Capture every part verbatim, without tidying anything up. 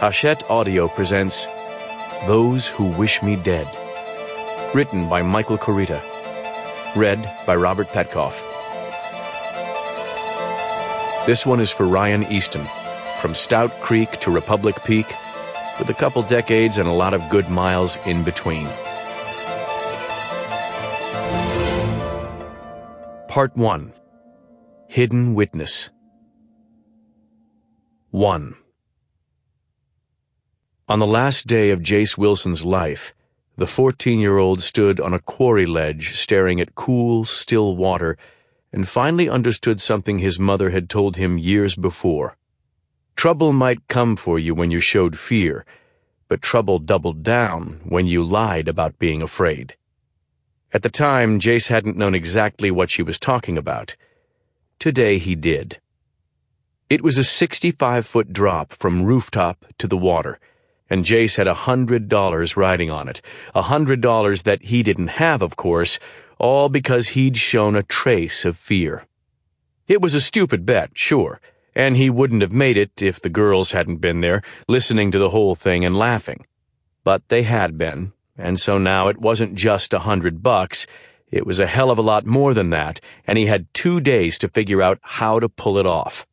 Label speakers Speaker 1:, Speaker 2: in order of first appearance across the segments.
Speaker 1: Hachette Audio presents Those Who Wish Me Dead. Written by Michael Kurita. Read by Robert Petkoff. This one is for Ryan Easton, from Stout Creek to Republic Peak, with a couple decades and a lot of good miles in between. Part one. Hidden Witness. one. On the last day of Jace Wilson's life, the fourteen-year-old stood on a quarry ledge staring at cool, still water and finally understood something his mother had told him years before. Trouble might come for you when you showed fear, but trouble doubled down when you lied about being afraid. At the time, Jace hadn't known exactly what she was talking about. Today he did. It was a sixty-five-foot drop from rooftop to the water, and Jace had a hundred dollars riding on it, a hundred dollars that he didn't have, of course, all because he'd shown a trace of fear. It was a stupid bet, sure, and he wouldn't have made it if the girls hadn't been there, listening to the whole thing and laughing. But they had been, and so now it wasn't just a hundred bucks, it was a hell of a lot more than that, and he had two days to figure out how to pull it off.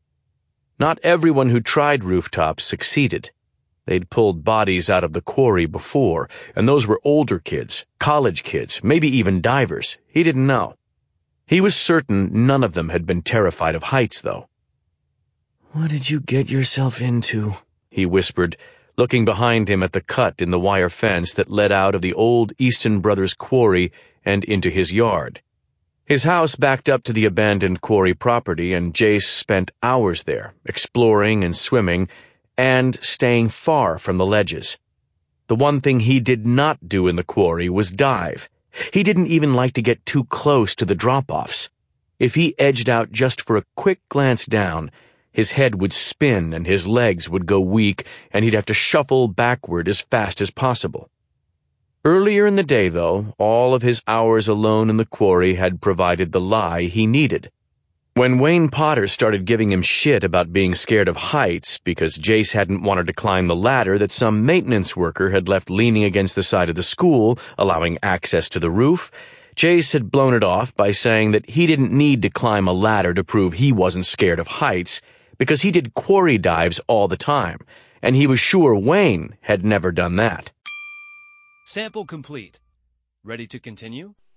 Speaker 1: Not everyone who tried rooftops succeeded. They'd pulled bodies out of the quarry before, and those were older kids, college kids, maybe even divers. He didn't know. He was certain none of them had been terrified of heights, though. "What did you get yourself into?" he whispered, looking behind him at the cut in the wire fence that led out of the old Easton Brothers quarry and into his yard. His house backed up to the abandoned quarry property, and Jace spent hours there, exploring and swimming, and staying far from the ledges. The one thing he did not do in the quarry was dive. He didn't even like to get too close to the drop-offs. If he edged out just for a quick glance down, his head would spin and his legs would go weak, and he'd have to shuffle backward as fast as possible. Earlier in the day, though, all of his hours alone in the quarry had provided the lie he needed. When Wayne Potter started giving him shit about being scared of heights because Jace hadn't wanted to climb the ladder that some maintenance worker had left leaning against the side of the school, allowing access to the roof, Jace had blown it off by saying that he didn't need to climb a ladder to prove he wasn't scared of heights, because he did quarry dives all the time, and he was sure Wayne had never done that.
Speaker 2: Sample complete. Ready to continue?